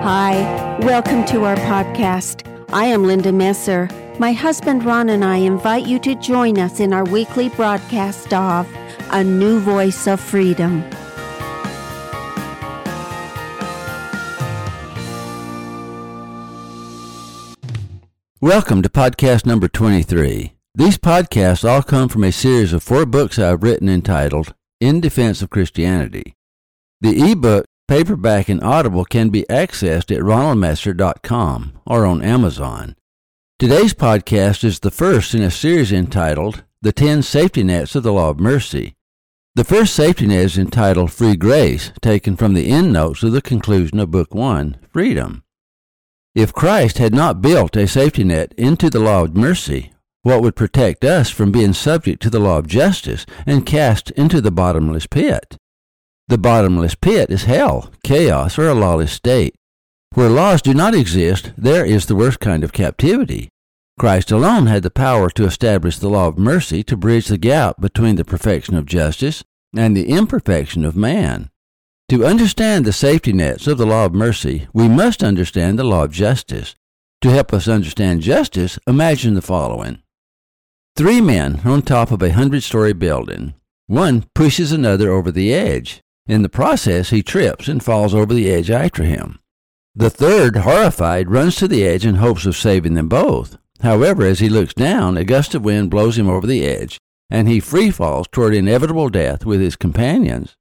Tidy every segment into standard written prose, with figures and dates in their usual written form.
Hi, welcome to our podcast. I am Linda Messer. My husband Ron and I invite you to join us in our weekly broadcast of A New Voice of Freedom. Welcome to podcast number 23. These podcasts all come from a series of 4 books I've written entitled In Defense of Christianity. The ebook, paperback, and Audible can be accessed at ronaldmesser.com or on Amazon. Today's podcast is the first in a series entitled The 10 Safety Nets of the Law of Mercy. The first safety net is entitled Free Grace, taken from the endnotes of the conclusion of Book 1, Freedom. If Christ had not built a safety net into the law of mercy, what would protect us from being subject to the law of justice and cast into the bottomless pit? The bottomless pit is hell, chaos, or a lawless state. Where laws do not exist, there is the worst kind of captivity. Christ alone had the power to establish the law of mercy to bridge the gap between the perfection of justice and the imperfection of man. To understand the safety nets of the law of mercy, we must understand the law of justice. To help us understand justice, imagine the following. 3 men on top of a 100-story building. One pushes another over the edge. In the process, he trips and falls over the edge after him. The third, horrified, runs to the edge in hopes of saving them both. However, as he looks down, a gust of wind blows him over the edge, and he free falls toward inevitable death with his companions.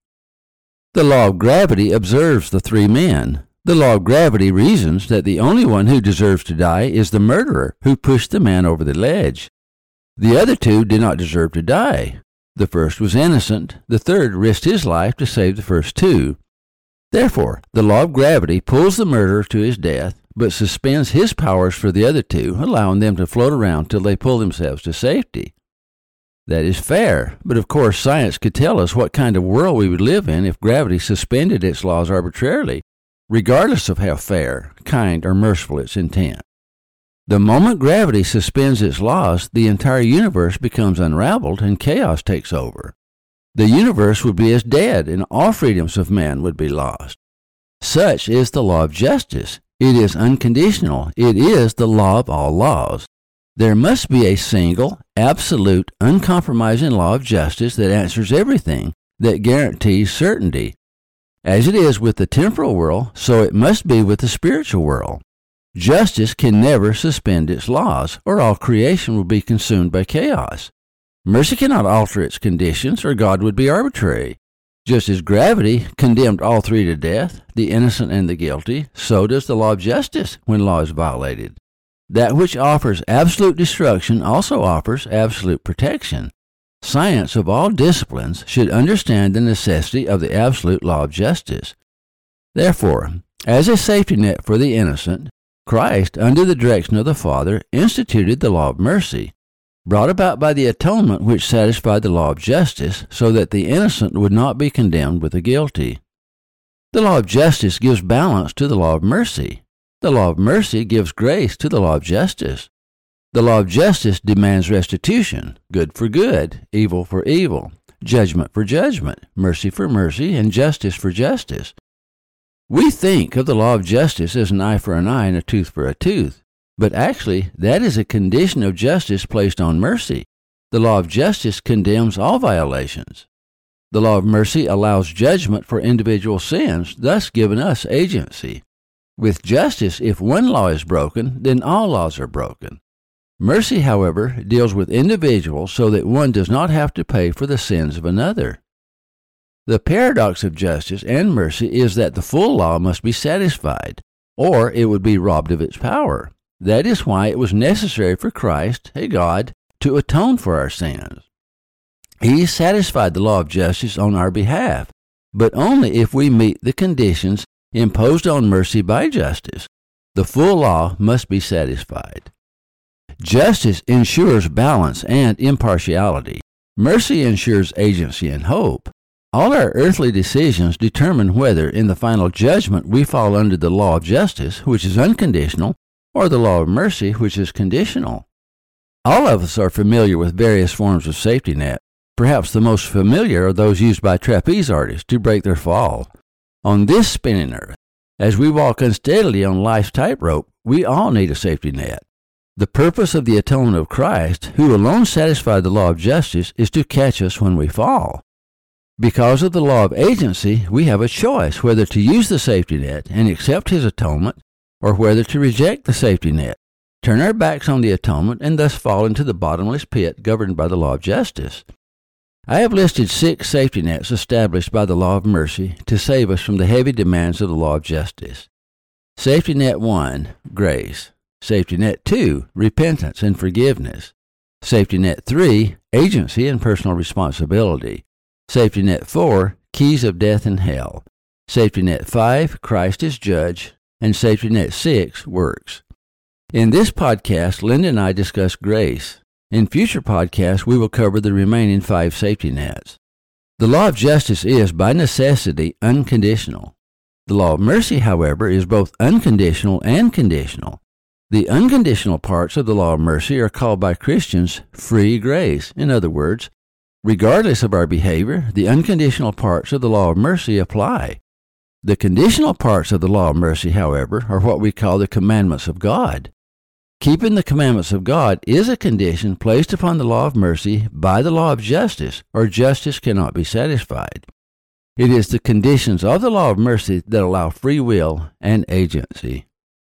The law of gravity observes the 3 men. The law of gravity reasons that the only one who deserves to die is the murderer who pushed the man over the ledge. The other 2 did not deserve to die. The first was innocent, the third risked his life to save the first 2. Therefore, the law of gravity pulls the murderer to his death, but suspends his powers for the other 2, allowing them to float around till they pull themselves to safety. That is fair, but of course science could tell us what kind of world we would live in if gravity suspended its laws arbitrarily, regardless of how fair, kind, or merciful its intent. The moment gravity suspends its laws, the entire universe becomes unraveled and chaos takes over. The universe would be as dead and all freedoms of man would be lost. Such is the law of justice. It is unconditional. It is the law of all laws. There must be a single, absolute, uncompromising law of justice that answers everything, that guarantees certainty. As it is with the temporal world, so it must be with the spiritual world. Justice can never suspend its laws, or all creation will be consumed by chaos. Mercy cannot alter its conditions, or God would be arbitrary. Just as gravity condemned all 3 to death, the innocent and the guilty, so does the law of justice when law is violated. That which offers absolute destruction also offers absolute protection. Science of all disciplines should understand the necessity of the absolute law of justice. Therefore, as a safety net for the innocent, Christ, under the direction of the Father, instituted the law of mercy, brought about by the atonement which satisfied the law of justice, so that the innocent would not be condemned with the guilty. The law of justice gives balance to the law of mercy. The law of mercy gives grace to the law of justice. The law of justice demands restitution, good for good, evil for evil, judgment for judgment, mercy for mercy, and justice for justice. We think of the law of justice as an eye for an eye and a tooth for a tooth, but actually that is a condition of justice placed on mercy. The law of justice condemns all violations. The law of mercy allows judgment for individual sins, thus giving us agency. With justice, if one law is broken, then all laws are broken. Mercy, however, deals with individuals so that one does not have to pay for the sins of another. The paradox of justice and mercy is that the full law must be satisfied, or it would be robbed of its power. That is why it was necessary for Christ, a God, to atone for our sins. He satisfied the law of justice on our behalf, but only if we meet the conditions imposed on mercy by justice. The full law must be satisfied. Justice ensures balance and impartiality. Mercy ensures agency and hope. All our earthly decisions determine whether, in the final judgment, we fall under the law of justice, which is unconditional, or the law of mercy, which is conditional. All of us are familiar with various forms of safety net. Perhaps the most familiar are those used by trapeze artists to break their fall. On this spinning earth, As we walk unsteadily on life's tightrope, we all need a safety net. The purpose of the atonement of Christ, who alone satisfied the law of justice, is to catch us when we fall. Because of the law of agency, we have a choice whether to use the safety net and accept his atonement, or whether to reject the safety net, turn our backs on the atonement, and thus fall into the bottomless pit governed by the law of justice. I have listed 6 safety nets established by the law of mercy to save us from the heavy demands of the law of justice. Safety net 1, grace. Safety net 2, repentance and forgiveness. Safety net 3, agency and personal responsibility. Safety net 4, keys of death and hell. Safety net 5, Christ is judge. And safety net 6, works. In this podcast, Linda and I discuss grace. In future podcasts, we will cover the remaining 5 safety nets. The law of justice is, by necessity, unconditional. The law of mercy, however, is both unconditional and conditional. The unconditional parts of the law of mercy are called by Christians free grace. In other words, regardless of our behavior, the unconditional parts of the law of mercy apply. The conditional parts of the law of mercy, however, are what we call the commandments of God. Keeping the commandments of God is a condition placed upon the law of mercy by the law of justice, or justice cannot be satisfied. It is the conditions of the law of mercy that allow free will and agency.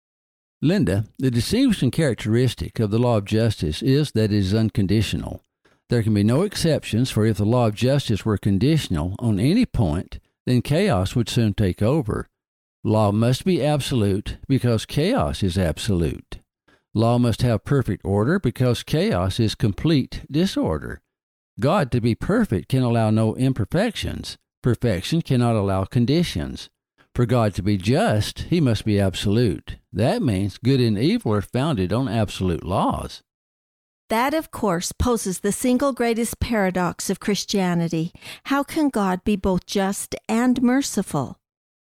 Linda, the distinguishing characteristic of the law of justice is that it is unconditional. There can be no exceptions, for if the law of justice were conditional on any point, then chaos would soon take over. Law must be absolute because chaos is absolute. Law must have perfect order because chaos is complete disorder. God, to be perfect, can allow no imperfections. Perfection cannot allow conditions. For God to be just, he must be absolute. That means good and evil are founded on absolute laws. That, of course, poses the single greatest paradox of Christianity. How can God be both just and merciful?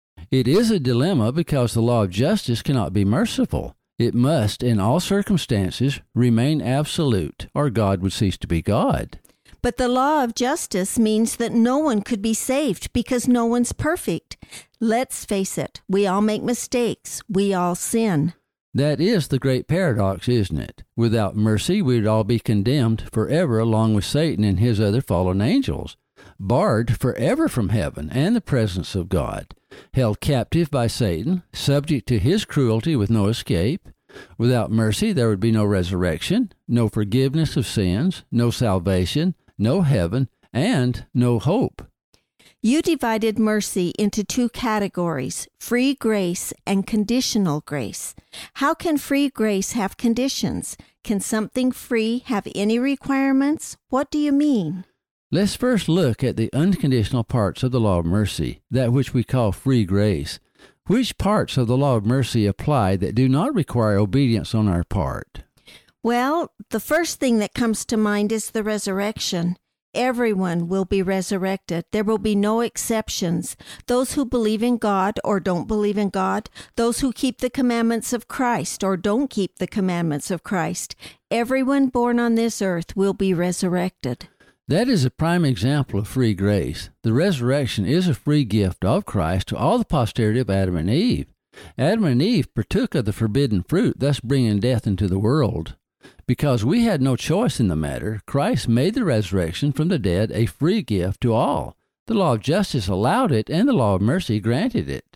It is a dilemma because the law of justice cannot be merciful. It must, in all circumstances, remain absolute, or God would cease to be God. But the law of justice means that no one could be saved because no one's perfect. Let's face it, we all make mistakes. We all sin. That is the great paradox, isn't it? Without mercy, we would all be condemned forever along with Satan and his other fallen angels, barred forever from heaven and the presence of God, held captive by Satan, subject to his cruelty with no escape. Without mercy, there would be no resurrection, no forgiveness of sins, no salvation, no heaven, and no hope. You divided mercy into 2 categories, free grace and conditional grace. How can free grace have conditions? Can something free have any requirements? What do you mean? Let's first look at the unconditional parts of the law of mercy, that which we call free grace. Which parts of the law of mercy apply that do not require obedience on our part? Well, the first thing that comes to mind is the resurrection. Everyone will be resurrected. There will be no exceptions. Those who believe in God or don't believe in God, those who keep the commandments of Christ or don't keep the commandments of Christ, everyone born on this earth will be resurrected. That is a prime example of free grace. The resurrection is a free gift of Christ to all the posterity of Adam and Eve. Adam and Eve partook of the forbidden fruit, thus bringing death into the world. Because we had no choice in the matter, Christ made the resurrection from the dead a free gift to all. The law of justice allowed it, and the law of mercy granted it.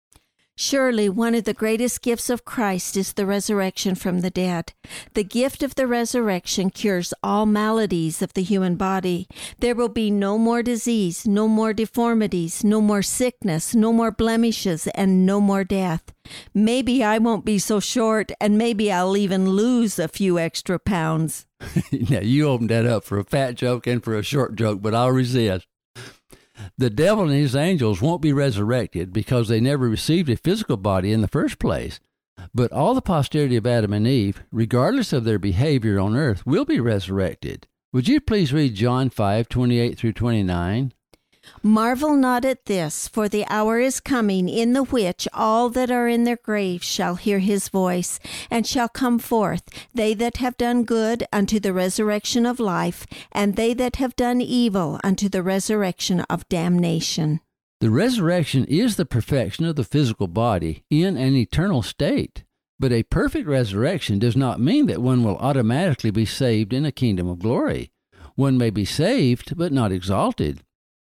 Surely one of the greatest gifts of Christ is the resurrection from the dead. The gift of the resurrection cures all maladies of the human body. There will be no more disease, no more deformities, no more sickness, no more blemishes, and no more death. Maybe I won't be so short, and maybe I'll even lose a few extra pounds. Now, you opened that up for a fat joke and for a short joke, but I'll resist. The devil and his angels won't be resurrected because they never received a physical body in the first place. But all the posterity of Adam and Eve, regardless of their behavior on earth, will be resurrected. Would you please read John 5:28 through 29? Marvel not at this, for the hour is coming, in the which all that are in their graves shall hear his voice, and shall come forth, they that have done good unto the resurrection of life, and they that have done evil unto the resurrection of damnation. The resurrection is the perfection of the physical body in an eternal state. But a perfect resurrection does not mean that one will automatically be saved in a kingdom of glory. One may be saved, but not exalted.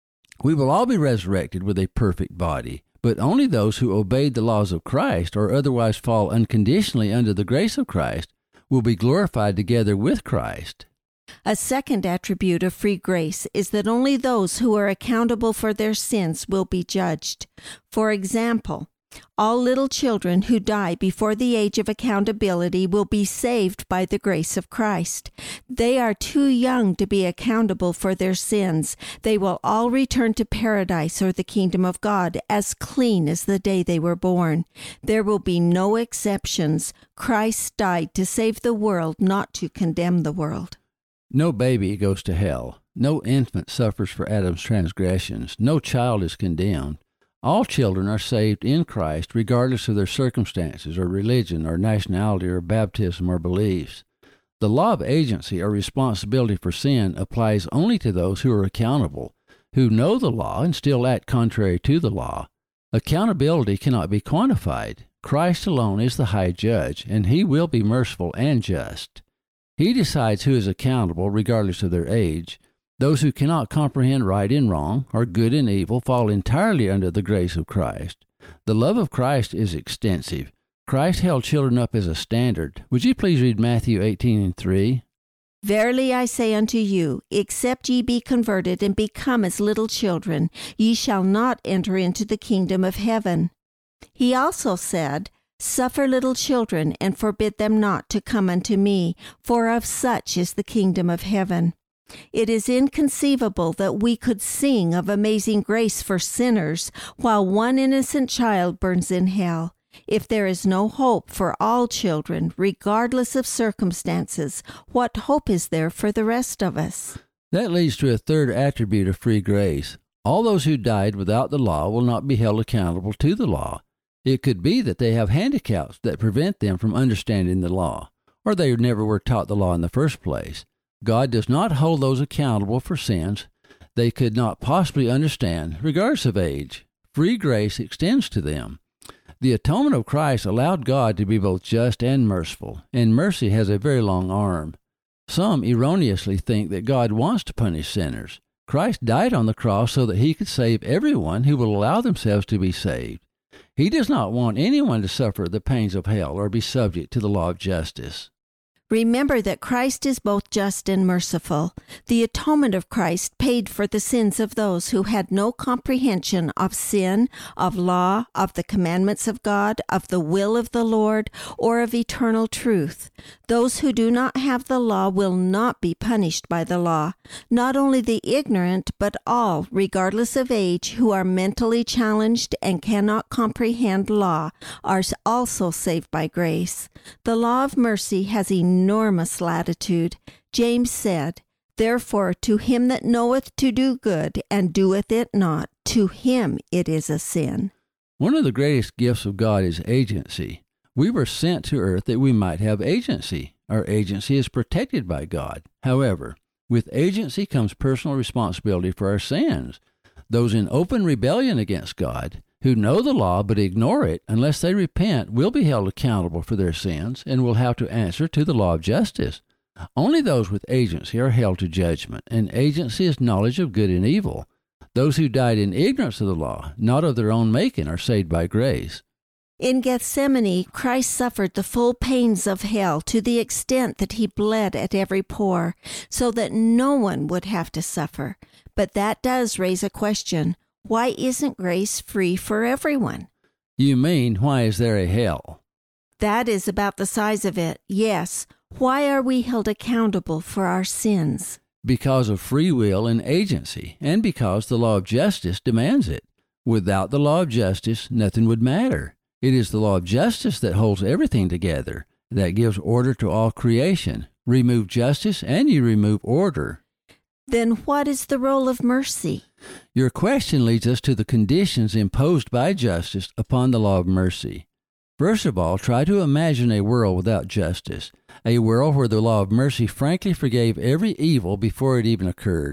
We will all be resurrected with a perfect body, but only those who obeyed the laws of Christ or otherwise fall unconditionally under the grace of Christ will be glorified together with Christ. A second attribute of free grace is that only those who are accountable for their sins will be judged. For example, all little children who die before the age of accountability will be saved by the grace of Christ. They are too young to be accountable for their sins. They will all return to paradise or the kingdom of God as clean as the day they were born. There will be no exceptions. Christ died to save the world, not to condemn the world. No baby goes to hell. No infant suffers for Adam's transgressions. No child is condemned. All children are saved in Christ regardless of their circumstances or religion or nationality or baptism or beliefs. The law of agency or responsibility for sin applies only to those who are accountable, who know the law and still act contrary to the law. Accountability cannot be quantified. Christ alone is the high judge, and he will be merciful and just. He decides who is accountable regardless of their age. Those who cannot comprehend right and wrong, or good and evil, fall entirely under the grace of Christ. The love of Christ is extensive. Christ held children up as a standard. Would you please read Matthew 18:3? Verily I say unto you, except ye be converted and become as little children, ye shall not enter into the kingdom of heaven. He also said, Suffer little children, and forbid them not to come unto me, for of such is the kingdom of heaven. It is inconceivable that we could sing of amazing grace for sinners while one innocent child burns in hell. If there is no hope for all children, regardless of circumstances, what hope is there for the rest of us? That leads to a third attribute of free grace. All those who died without the law will not be held accountable to the law. It could be that they have handicaps that prevent them from understanding the law, or they never were taught the law in the first place. God does not hold those accountable for sins they could not possibly understand, regardless of age. Free grace extends to them. The atonement of Christ allowed God to be both just and merciful, and mercy has a very long arm. Some erroneously think that God wants to punish sinners. Christ died on the cross so that he could save everyone who will allow themselves to be saved. He does not want anyone to suffer the pains of hell or be subject to the law of justice. Remember that Christ is both just and merciful. The atonement of Christ paid for the sins of those who had no comprehension of sin, of law, of the commandments of God, of the will of the Lord, or of eternal truth. Those who do not have the law will not be punished by the law. Not only the ignorant, but all, regardless of age, who are mentally challenged and cannot comprehend law, are also saved by grace. The law of mercy has enormous latitude. James said, Therefore to him that knoweth to do good, and doeth it not, to him it is a sin. One of the greatest gifts of God is agency. We were sent to earth that we might have agency. Our agency is protected by God. However, with agency comes personal responsibility for our sins. Those in open rebellion against God, who know the law but ignore it unless they repent, will be held accountable for their sins and will have to answer to the law of justice. Only those with agency are held to judgment, and agency is knowledge of good and evil. Those who died in ignorance of the law, not of their own making, are saved by grace. In Gethsemane, Christ suffered the full pains of hell to the extent that he bled at every pore, so that no one would have to suffer. But that does raise a question. Why isn't grace free for everyone? You mean, why is there a hell? That is about the size of it, yes. Why are we held accountable for our sins? Because of free will and agency, and because the law of justice demands it. Without the law of justice, nothing would matter. It is the law of justice that holds everything together, that gives order to all creation. Remove justice, and you remove order. Then what is the role of mercy? Your question leads us to the conditions imposed by justice upon the law of mercy. First of all, try to imagine a world without justice, a world where the law of mercy frankly forgave every evil before it even occurred.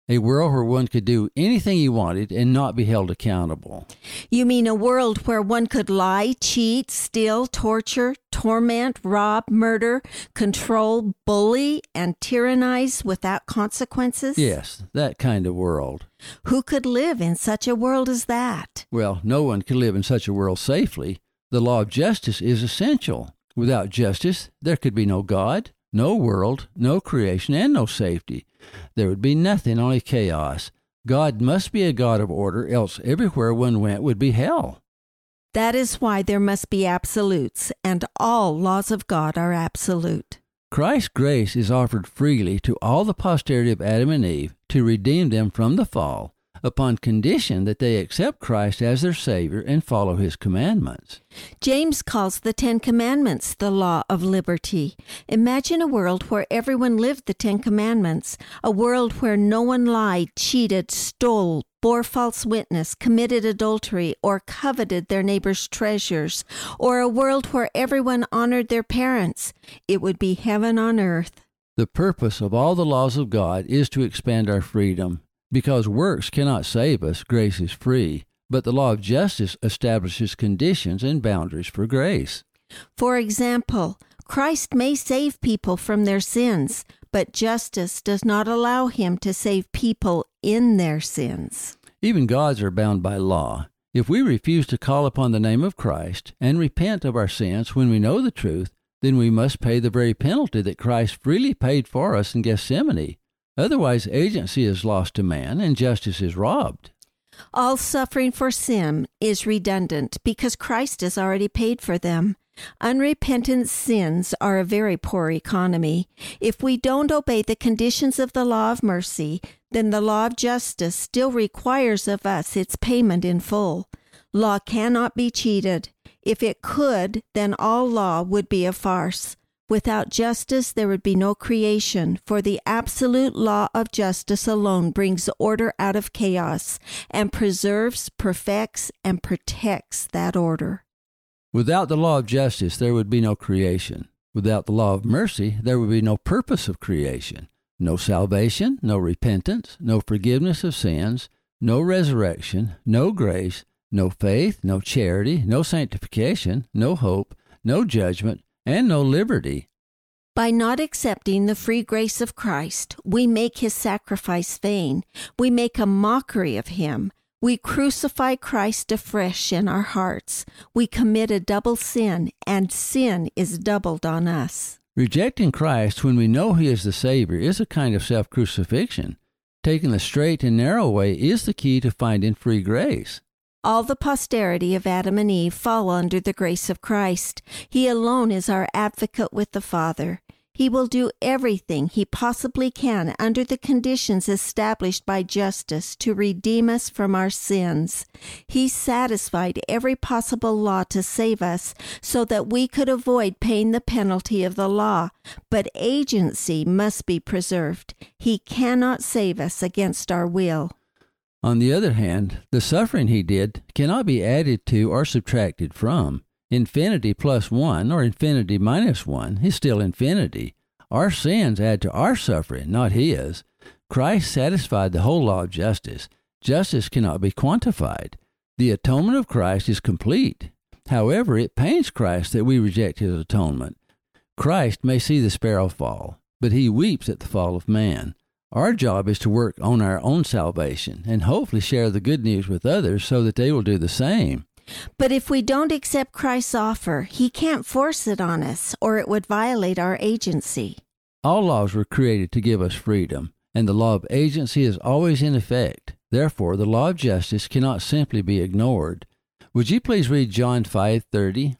A world where one could do anything he wanted and not be held accountable. You mean a world where one could lie, cheat, steal, torture, torment, rob, murder, control, bully, and tyrannize without consequences? Yes, that kind of world. Who could live in such a world as that? Well, no one could live in such a world safely. The law of justice is essential. Without justice, there could be no God, no world, no creation, and no safety. There would be nothing, only chaos. God must be a God of order, else everywhere one went would be hell. That is why there must be absolutes, and all laws of God are absolute. Christ's grace is offered freely to all the posterity of Adam and Eve to redeem them from the fall, upon condition that they accept Christ as their Savior and follow His commandments. James calls the 10 Commandments the law of liberty. Imagine a world where everyone lived the 10 Commandments, a world where no one lied, cheated, stole, bore false witness, committed adultery, or coveted their neighbor's treasures, or a world where everyone honored their parents. It would be heaven on earth. The purpose of all the laws of God is to expand our freedom. Because works cannot save us, grace is free, but the law of justice establishes conditions and boundaries for grace. For example, Christ may save people from their sins, but justice does not allow Him to save people in their sins. Even gods are bound by law. If we refuse to call upon the name of Christ and repent of our sins when we know the truth, then we must pay the very penalty that Christ freely paid for us in Gethsemane. Otherwise, agency is lost to man and justice is robbed. All suffering for sin is redundant because Christ has already paid for them. Unrepentant sins are a very poor economy. If we don't obey the conditions of the law of mercy, then the law of justice still requires of us its payment in full. Law cannot be cheated. If it could, then all law would be a farce. Without justice, there would be no creation, for the absolute law of justice alone brings order out of chaos and preserves, perfects, and protects that order. Without the law of justice, there would be no creation. Without the law of mercy, there would be no purpose of creation. No salvation, no repentance, no forgiveness of sins, no resurrection, no grace, no faith, no charity, no sanctification, no hope, no judgment, and no liberty. By not accepting the free grace of Christ, we make His sacrifice vain. We make a mockery of Him. We crucify Christ afresh in our hearts. We commit a double sin, and sin is doubled on us. Rejecting Christ when we know He is the Savior is a kind of self-crucifixion. Taking the straight and narrow way is the key to finding free grace. All the posterity of Adam and Eve fall under the grace of Christ. He alone is our advocate with the Father. He will do everything He possibly can under the conditions established by justice to redeem us from our sins. He satisfied every possible law to save us so that we could avoid paying the penalty of the law, but agency must be preserved. He cannot save us against our will. On the other hand, the suffering He did cannot be added to or subtracted from. Infinity plus 1 or infinity minus 1 is still infinity. Our sins add to our suffering, not His. Christ satisfied the whole law of justice. Justice cannot be quantified. The atonement of Christ is complete. However, it pains Christ that we reject His atonement. Christ may see the sparrow fall, but He weeps at the fall of man. Our job is to work on our own salvation and hopefully share the good news with others so that they will do the same. But if we don't accept Christ's offer, He can't force it on us, or it would violate our agency. All laws were created to give us freedom, and the law of agency is always in effect. Therefore, the law of justice cannot simply be ignored. Would you please read John 5:30?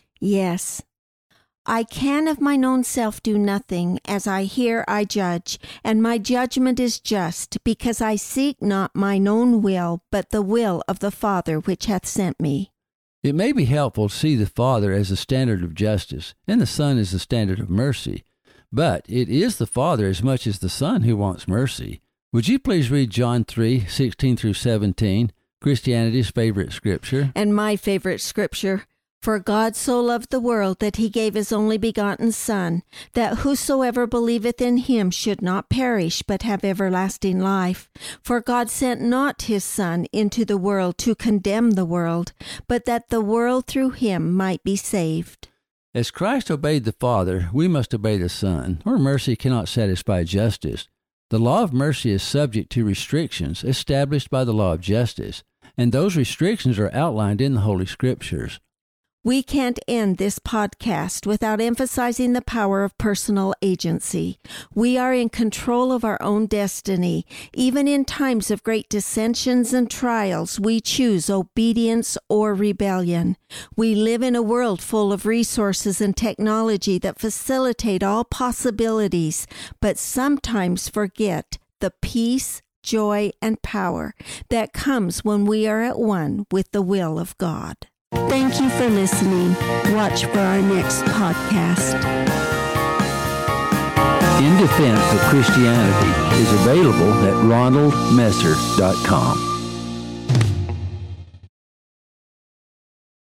Yes. I can of mine own self do nothing, as I hear I judge, and my judgment is just, because I seek not mine own will, but the will of the Father which hath sent me. It may be helpful to see the Father as the standard of justice, and the Son as the standard of mercy. But it is the Father as much as the Son who wants mercy. Would you please read John 3:16 through 17, Christianity's favorite scripture? And my favorite scripture. For God so loved the world that he gave his only begotten Son, that whosoever believeth in him should not perish, but have everlasting life. For God sent not his Son into the world to condemn the world, but that the world through him might be saved. As Christ obeyed the Father, we must obey the Son, or mercy cannot satisfy justice. The law of mercy is subject to restrictions established by the law of justice, and those restrictions are outlined in the Holy Scriptures. We can't end this podcast without emphasizing the power of personal agency. We are in control of our own destiny. Even in times of great dissensions and trials, we choose obedience or rebellion. We live in a world full of resources and technology that facilitate all possibilities, but sometimes forget the peace, joy, and power that comes when we are at one with the will of God. Thank you for listening. Watch for our next podcast. In Defense of Christianity is available at ronaldmesser.com.